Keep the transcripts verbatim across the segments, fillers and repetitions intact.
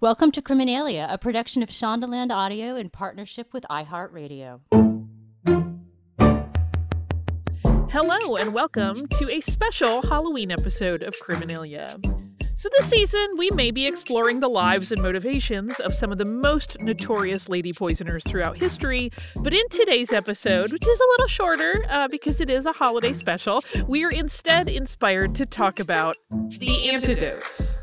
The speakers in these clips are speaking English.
Welcome to Criminalia, a production of Shondaland Audio in partnership with iHeartRadio. Hello and welcome to a special Halloween episode of Criminalia. So this season, we may be exploring the lives and motivations of some of the most notorious lady poisoners throughout history, but in today's episode, which is a little shorter uh, because it is a holiday special, we are instead inspired to talk about the antidotes.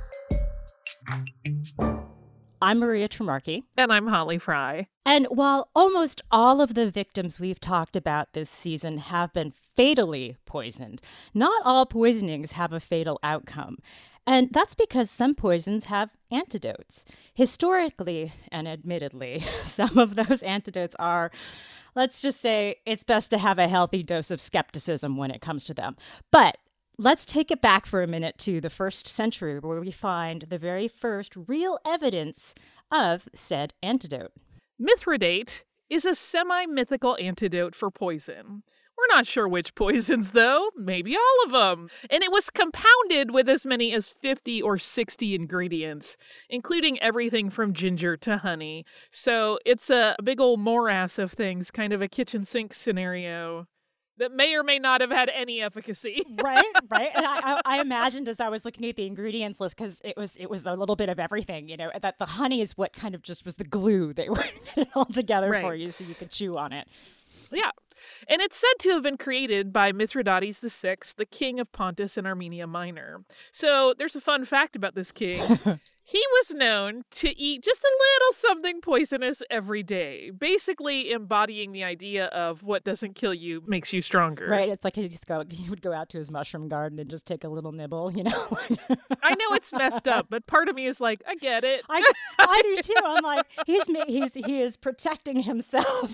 I'm Maria Tremarchi. And I'm Holly Fry. And while almost all of the victims we've talked about this season have been fatally poisoned, not all poisonings have a fatal outcome. And that's because some poisons have antidotes. Historically, and admittedly, some of those antidotes are, let's just say, it's best to have a healthy dose of skepticism when it comes to them. But let's take it back for a minute to the first century, where we find the very first real evidence of said antidote. Mithridate is a semi-mythical antidote for poison. We're not sure which poisons, though. Maybe all of them. And it was compounded with as many as fifty or sixty ingredients, including everything from ginger to honey. So it's a big old morass of things, kind of a kitchen sink scenario that may or may not have had any efficacy. Right, right. And I, I, I imagined as I was looking at the ingredients list, because it was it was a little bit of everything, you know, that the honey is what kind of just was the glue that would get it all together right. for you so you could chew on it. Yeah. And it's said to have been created by Mithridates the Sixth, the king of Pontus and Armenia Minor. So there's a fun fact about this king. He was known to eat just a little something poisonous every day, basically embodying the idea of what doesn't kill you makes you stronger. Right. It's like he just go he would go out to his mushroom garden and just take a little nibble, you know. I know it's messed up, but part of me is like, I get it. I, I do too. I'm like, he's he's he is protecting himself.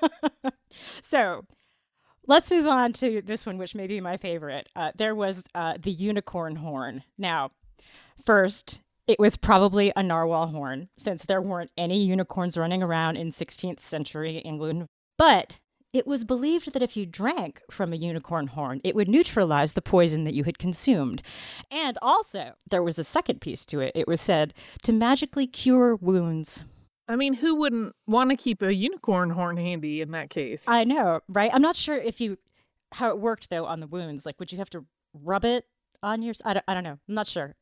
So let's move on to this one, which may be my favorite. Uh, there was uh, the unicorn horn. Now, first, it was probably a narwhal horn, since there weren't any unicorns running around in sixteenth century England. But it was believed that if you drank from a unicorn horn, it would neutralize the poison that you had consumed. And also, there was a second piece to it. It was said to magically cure wounds. I mean, who wouldn't want to keep a unicorn horn handy in that case? I know, right? I'm not sure if you, how it worked though on the wounds. Like, would you have to rub it on your, I don't, I don't know. I'm not sure.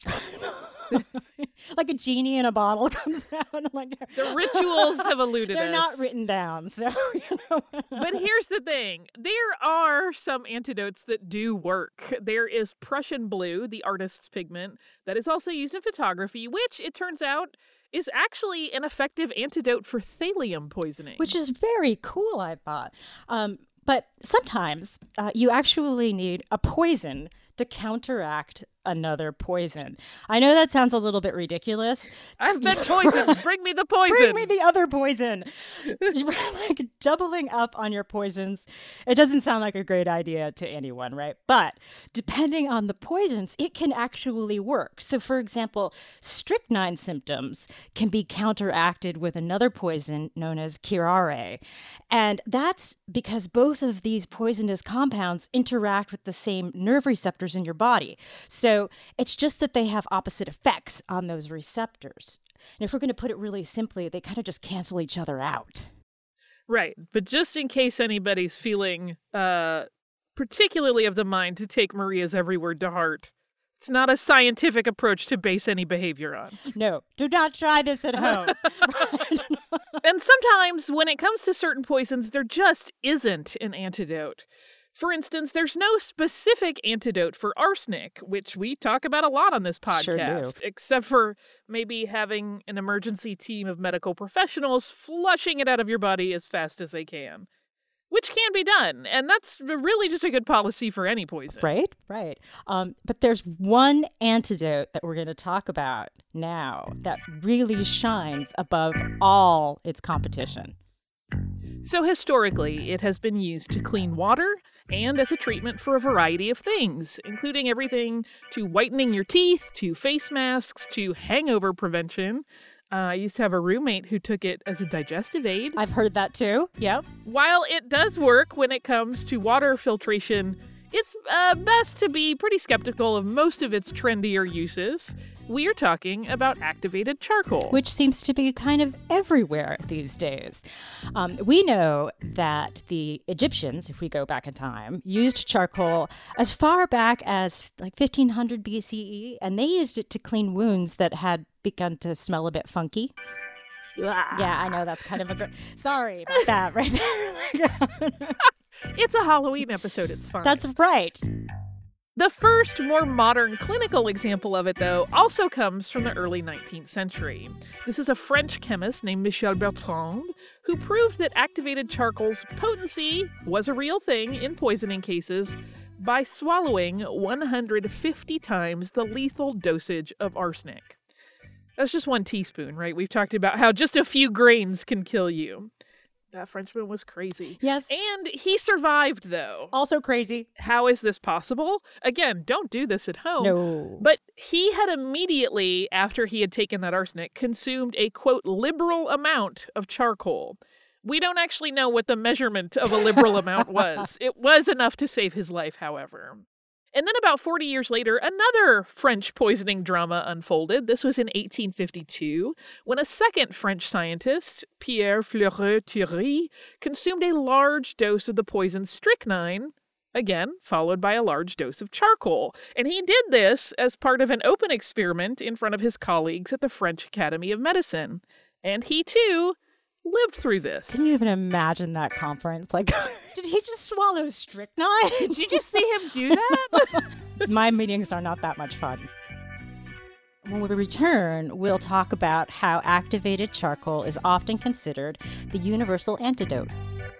Like a genie in a bottle comes out. And like, the rituals have eluded They're us. not written down, so, you know. But here's the thing. There are some antidotes that do work. There is Prussian blue, the artist's pigment, that is also used in photography, which, it turns out, is actually an effective antidote for thallium poisoning. Which is very cool, I thought. Um, but sometimes uh, you actually need a poison to counteract another poison. I know that sounds a little bit ridiculous. I've been poisoned. Bring me the poison. Bring me the other poison. Like doubling up on your poisons. It doesn't sound like a great idea to anyone, right? But depending on the poisons, it can actually work. So for example, strychnine symptoms can be counteracted with another poison known as curare. And that's because both of these poisonous compounds interact with the same nerve receptors in your body. So So it's just that they have opposite effects on those receptors. And if we're going to put it really simply, they kind of just cancel each other out. Right. But just in case anybody's feeling uh, particularly of the mind to take Maria's every word to heart, it's not a scientific approach to base any behavior on. No, do not try this at home. And sometimes when it comes to certain poisons, there just isn't an antidote. For instance, there's no specific antidote for arsenic, which we talk about a lot on this podcast, Sure do. Except for maybe having an emergency team of medical professionals flushing it out of your body as fast as they can, which can be done. And that's really just a good policy for any poison. Right, right. Um, but there's one antidote that we're going to talk about now that really shines above all its competition. So historically, it has been used to clean water and as a treatment for a variety of things, including everything to whitening your teeth, to face masks, to hangover prevention. Uh, I used to have a roommate who took it as a digestive aid. I've heard that too. Yep. While it does work when it comes to water filtration, it's uh, best to be pretty skeptical of most of its trendier uses. We are talking about activated charcoal. Which seems to be kind of everywhere these days. Um, we know that the Egyptians, if we go back in time, used charcoal as far back as like fifteen hundred B C E, and they used it to clean wounds that had begun to smell a bit funky. Yeah, I know that's kind of a gr- sorry about that right there. It's a Halloween episode, it's fine. That's right. The first, more modern clinical example of it, though, also comes from the early nineteenth century. This is a French chemist named Michel Bertrand, who proved that activated charcoal's potency was a real thing in poisoning cases by swallowing one hundred fifty times the lethal dosage of arsenic. That's just one teaspoon, right? We've talked about how just a few grains can kill you. That Frenchman was crazy. Yes. And he survived, though. Also crazy. How is this possible? Again, don't do this at home. No. But he had immediately, after he had taken that arsenic, consumed a, quote, liberal amount of charcoal. We don't actually know what the measurement of a liberal amount was. It was enough to save his life, however. And then about forty years later, another French poisoning drama unfolded. This was in eighteen fifty-two, when a second French scientist, Pierre Fleuret-Thury, consumed a large dose of the poison strychnine, again, followed by a large dose of charcoal. And he did this as part of an open experiment in front of his colleagues at the French Academy of Medicine. And he, too, lived through this. Can you even imagine that conference? Like, did he just swallow strychnine? Did you just see him do that? My meetings are not that much fun. When we return, we'll talk about how activated charcoal is often considered the universal antidote.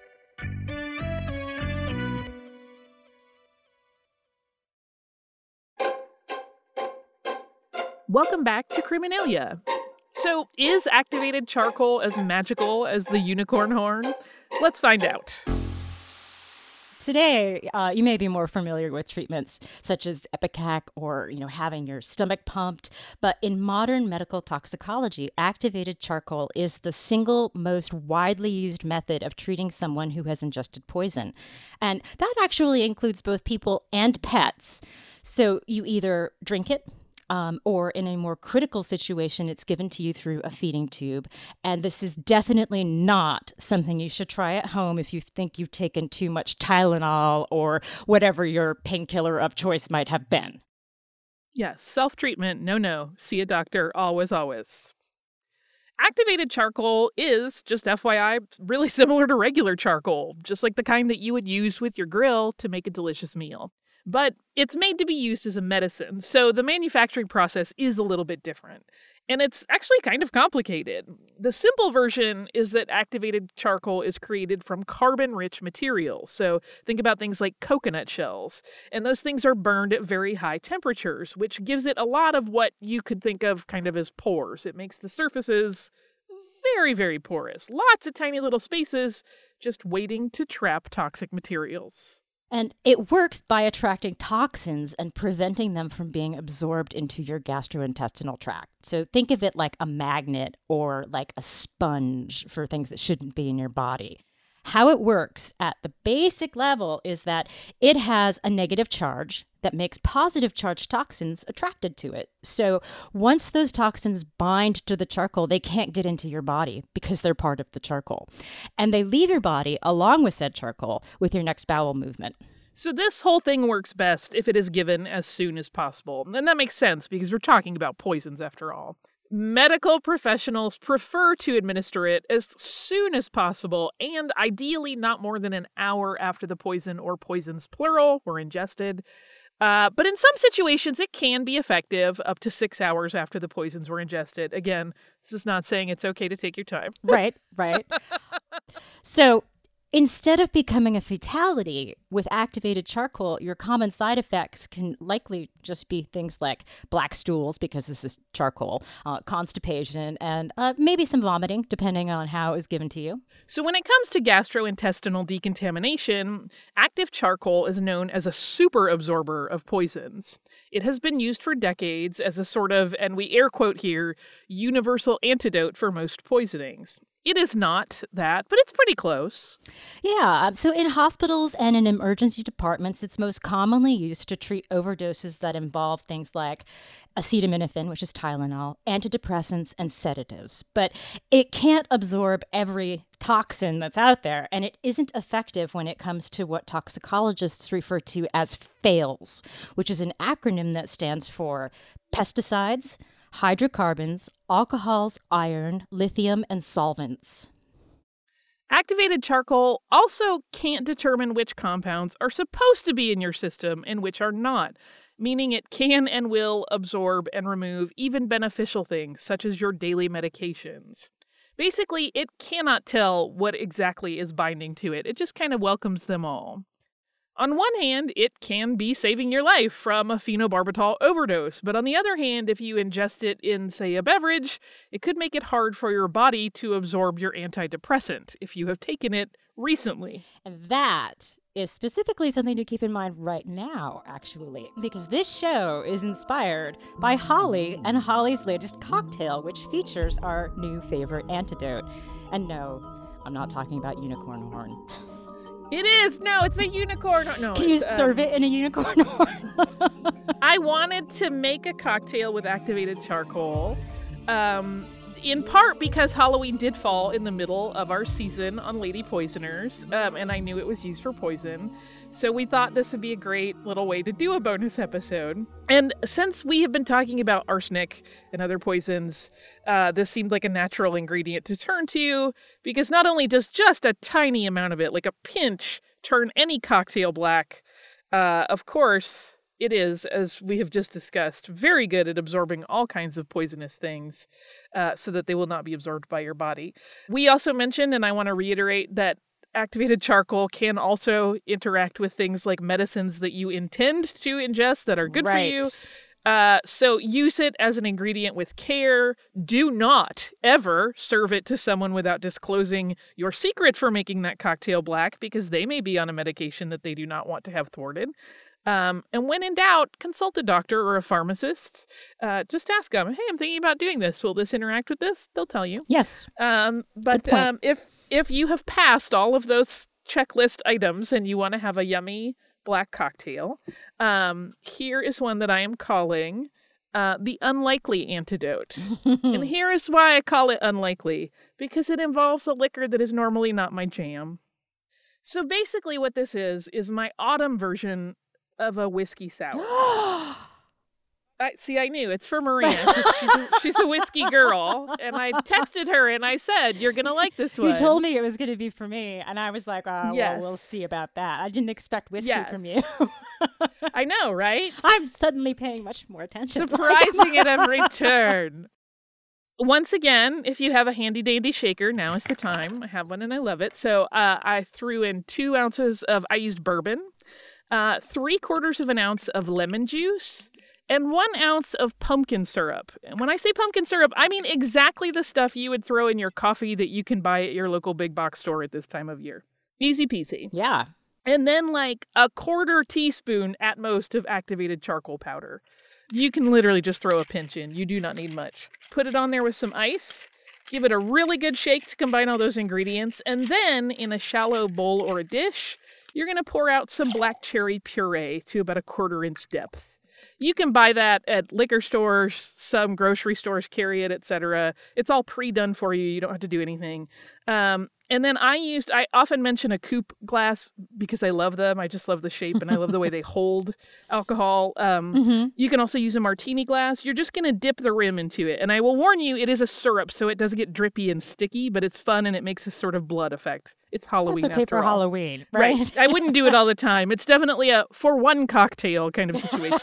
Welcome back to Criminalia. So, is activated charcoal as magical as the unicorn horn? Let's find out. Today, uh, you may be more familiar with treatments such as Ipecac or, you know, having your stomach pumped. But in modern medical toxicology, activated charcoal is the single most widely used method of treating someone who has ingested poison. And that actually includes both people and pets. So you either drink it, Um, or in a more critical situation, it's given to you through a feeding tube. And this is definitely not something you should try at home if you think you've taken too much Tylenol or whatever your painkiller of choice might have been. Yes, self-treatment, no, no. See a doctor, always, always. Activated charcoal is, just F Y I, really similar to regular charcoal, just like the kind that you would use with your grill to make a delicious meal. But it's made to be used as a medicine, so the manufacturing process is a little bit different. And it's actually kind of complicated. The simple version is that activated charcoal is created from carbon-rich materials. So think about things like coconut shells. And those things are burned at very high temperatures, which gives it a lot of what you could think of kind of as pores. It makes the surfaces very, very porous. Lots of tiny little spaces just waiting to trap toxic materials. And it works by attracting toxins and preventing them from being absorbed into your gastrointestinal tract. So think of it like a magnet or like a sponge for things that shouldn't be in your body. How it works at the basic level is that it has a negative charge that makes positive charged toxins attracted to it. So once those toxins bind to the charcoal, they can't get into your body because they're part of the charcoal. And they leave your body along with said charcoal with your next bowel movement. So this whole thing works best if it is given as soon as possible. And that makes sense because we're talking about poisons after all. Medical professionals prefer to administer it as soon as possible and ideally not more than an hour after the poison or poisons plural were ingested. Uh, but in some situations, it can be effective up to six hours after the poisons were ingested. Again, this is not saying it's okay to take your time. Right, right. So instead of becoming a fatality with activated charcoal, your common side effects can likely just be things like black stools, because this is charcoal, uh, constipation, and uh, maybe some vomiting, depending on how it was given to you. So when it comes to gastrointestinal decontamination, active charcoal is known as a super absorber of poisons. It has been used for decades as a sort of, and we air quote here, universal antidote for most poisonings. It is not that, but it's pretty close. Yeah, um, so in hospitals and in emergency departments, it's most commonly used to treat overdoses that involve things like acetaminophen, which is Tylenol, antidepressants, and sedatives. But it can't absorb every toxin that's out there, and it isn't effective when it comes to what toxicologists refer to as FAILS, which is an acronym that stands for pesticides, hydrocarbons, alcohols, iron, lithium, and solvents. Activated charcoal also can't determine which compounds are supposed to be in your system and which are not, meaning it can and will absorb and remove even beneficial things, such as your daily medications. Basically, it cannot tell what exactly is binding to it. It just kind of welcomes them all. On one hand, it can be saving your life from a phenobarbital overdose, but on the other hand, if you ingest it in, say, a beverage, it could make it hard for your body to absorb your antidepressant if you have taken it recently. And that is specifically something to keep in mind right now, actually, because this show is inspired by Holly and Holly's latest cocktail, which features our new favorite antidote. And no, I'm not talking about unicorn horn. It is! No, it's a unicorn horn. No, Can you serve um, it in a unicorn horn? I wanted to make a cocktail with activated charcoal, um, in part because Halloween did fall in the middle of our season on Lady Poisoners, um, and I knew it was used for poison. So we thought this would be a great little way to do a bonus episode. And since we have been talking about arsenic and other poisons, uh, this seemed like a natural ingredient to turn to, because not only does just a tiny amount of it, like a pinch, turn any cocktail black, uh, of course, it is, as we have just discussed, very good at absorbing all kinds of poisonous things uh, so that they will not be absorbed by your body. We also mentioned, and I want to reiterate, that activated charcoal can also interact with things like medicines that you intend to ingest that are good right. for you. Uh, so use it as an ingredient with care. Do not ever serve it to someone without disclosing your secret for making that cocktail black, because they may be on a medication that they do not want to have thwarted. Um, and when in doubt, consult a doctor or a pharmacist. Uh, just ask them, hey, I'm thinking about doing this. Will this interact with this? They'll tell you. Yes. Um, but um, if if you have passed all of those checklist items and you want to have a yummy black cocktail, um, here is one that I am calling uh, the unlikely antidote. And here is why I call it unlikely, because it involves a liquor that is normally not my jam. So basically what this is, is my autumn version of a whiskey sour. I see, I knew. It's for Maria, because she's, a, she's a whiskey girl. And I texted her and I said, you're going to like this one. You told me it was going to be for me. And I was like, oh, yes. well, we'll see about that. I didn't expect whiskey yes. from you. I know, right? I'm suddenly paying much more attention. Surprising at every turn. Once again, if you have a handy dandy shaker, now is the time. I have one and I love it. So uh, I threw in two ounces of, I used bourbon, uh, three quarters of an ounce of lemon juice, and one ounce of pumpkin syrup. And when I say pumpkin syrup, I mean exactly the stuff you would throw in your coffee that you can buy at your local big box store at this time of year. Easy peasy. Yeah. And then like a quarter teaspoon at most of activated charcoal powder. You can literally just throw a pinch in. You do not need much. Put it on there with some ice. Give it a really good shake to combine all those ingredients. And then in a shallow bowl or a dish, you're going to pour out some black cherry puree to about a quarter inch depth. You can buy that at liquor stores, some grocery stores carry it, et cetera. It's all pre-done for you. You don't have to do anything. Um, and then I used, I often mention a coupe glass because I love them. I just love the shape and I love the way they hold alcohol. Um, mm-hmm. You can also use a martini glass. You're just going to dip the rim into it. And I will warn you, it is a syrup, so it does get drippy and sticky, but it's fun and it makes a sort of blood effect. It's Halloween That's okay after for all. Halloween, right? Right. I wouldn't do it all the time. It's definitely a for one cocktail kind of situation.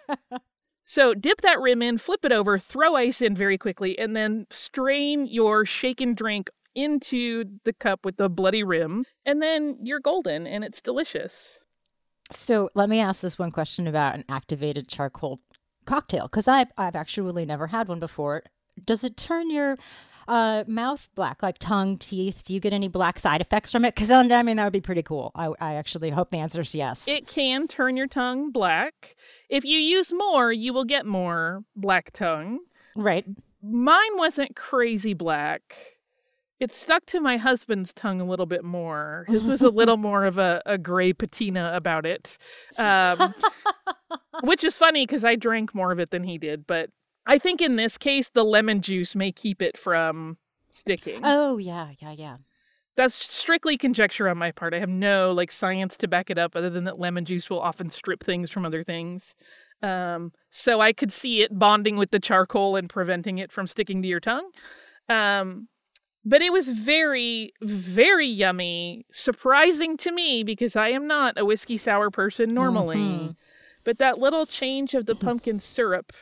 So dip that rim in, flip it over, throw ice in very quickly, and then strain your shaken drink into the cup with the bloody rim, and then you're golden, and it's delicious. So let me ask this one question about an activated charcoal cocktail, because I've, I've actually never had one before. Does it turn your uh, mouth black, like tongue, teeth? Do you get any black side effects from it? Because I mean, that would be pretty cool. I, I actually hope the answer is yes. It can turn your tongue black. If you use more, you will get more black tongue. Right. Mine wasn't crazy black. It stuck to my husband's tongue a little bit more. His was a little more of a, a gray patina about it, um, which is funny because I drank more of it than he did. But I think in this case, the lemon juice may keep it from sticking. Oh, yeah, yeah, yeah. That's strictly conjecture on my part. I have no like science to back it up other than that lemon juice will often strip things from other things. Um, so I could see it bonding with the charcoal and preventing it from sticking to your tongue. Um, but it was very, very yummy, surprising to me because I am not a whiskey sour person normally. Mm-hmm. But that little change of the pumpkin syrup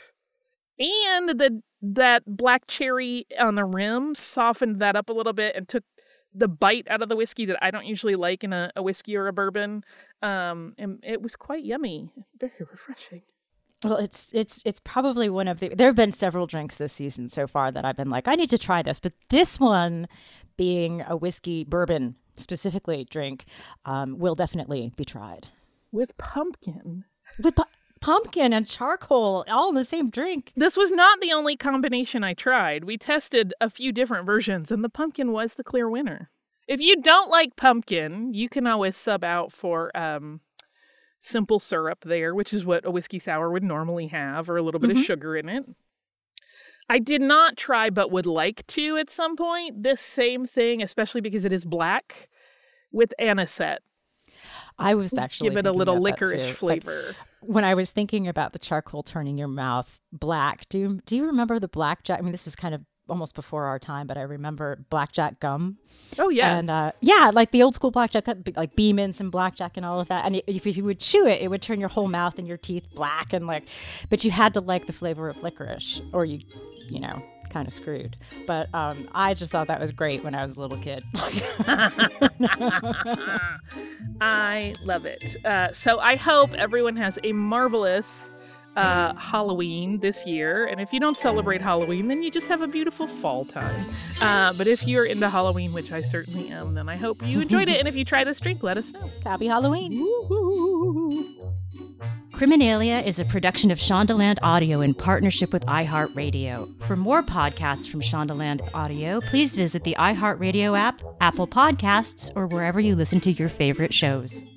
and the that black cherry on the rim softened that up a little bit and took the bite out of the whiskey that I don't usually like in a, a whiskey or a bourbon. Um, and it was quite yummy. Very refreshing. Well, it's it's it's probably one of the, there have been several drinks this season so far that I've been like, I need to try this. But this one, being a whiskey bourbon specifically drink, um, will definitely be tried. With pumpkin. With pu- pumpkin and charcoal, all in the same drink. This was not the only combination I tried. We tested a few different versions, and the pumpkin was the clear winner. If you don't like pumpkin, you can always sub out for um, simple syrup there, which is what a whiskey sour would normally have, or a little bit mm-hmm. of sugar in it. I did not try, but would like to at some point, this same thing, especially because it is black, with anisette. I was actually give it a little licorice flavor. Like, when I was thinking about the charcoal turning your mouth black, do you, do you remember the blackjack? I mean, this is kind of almost before our time, but I remember blackjack gum. Oh, yes. And uh, yeah, like the old school blackjack, like Beeman's and blackjack and all of that. And if you would chew it, it would turn your whole mouth and your teeth black. And like, but you had to like the flavor of licorice or you, you know, kind of screwed. But um, I just thought that was great when I was a little kid. I love it. Uh, so I hope everyone has a marvelous uh, Halloween this year. And if you don't celebrate Halloween, then you just have a beautiful fall time. Uh, but if you're into Halloween, which I certainly am, then I hope you enjoyed it. And if you try this drink, let us know. Happy Halloween. Woo-hoo. Criminalia is a production of Shondaland Audio in partnership with iHeartRadio. For more podcasts from Shondaland Audio, please visit the iHeartRadio app, Apple Podcasts, or wherever you listen to your favorite shows.